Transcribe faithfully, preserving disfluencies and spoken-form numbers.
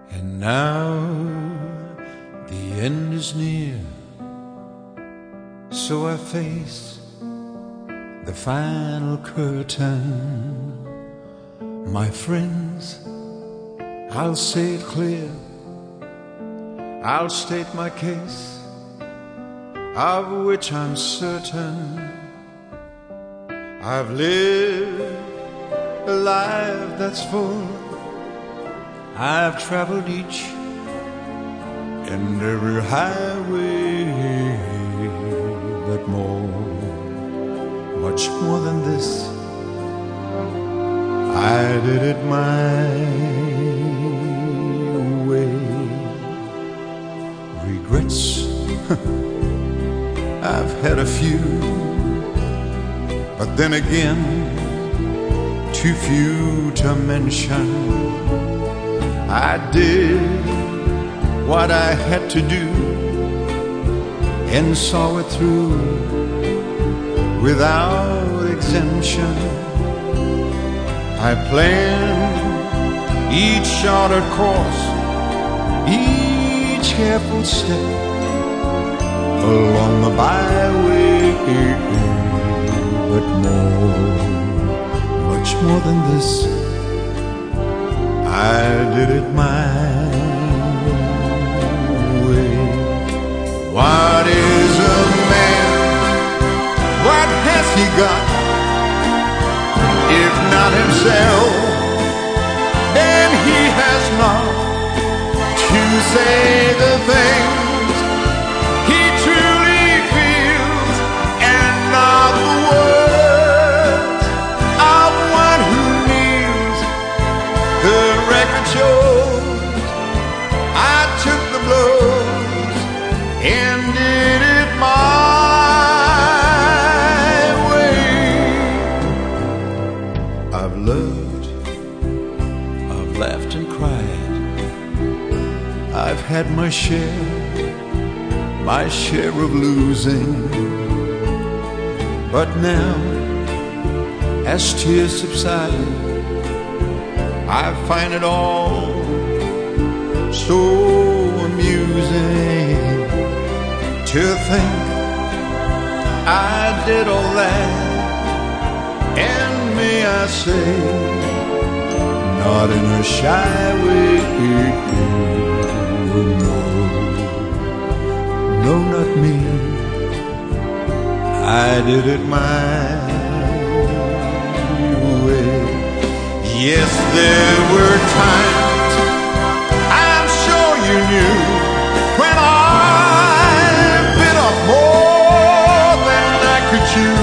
And now the end is near, so I face the final curtain. My friends, I'll say it clear, I'll state my case, of which I'm certain. I've lived a life that's full, I've traveled each and every highway, but more, much more than this, I did it my way. Regrets, I've had a few, but then again, too few to mention. I did what I had to do and saw it through without exemption. I planned each charted course, each careful step along the byway, but more, much more than this, I did it my way. What is a man? What has he got? If not himself, then he has not to say the things he truly feels, and not the words of one who kneels. The record shows I took the blows and did it my way. I've loved, I've laughed and cried, I've had my share, my share of losing. But now, as tears subside, I find it all so amusing to think I did all that, and may I say, not in a shy way. No, no, not me, I did it my way. Yes, there were times, I'm sure you knew, when I bit off more than I could chew.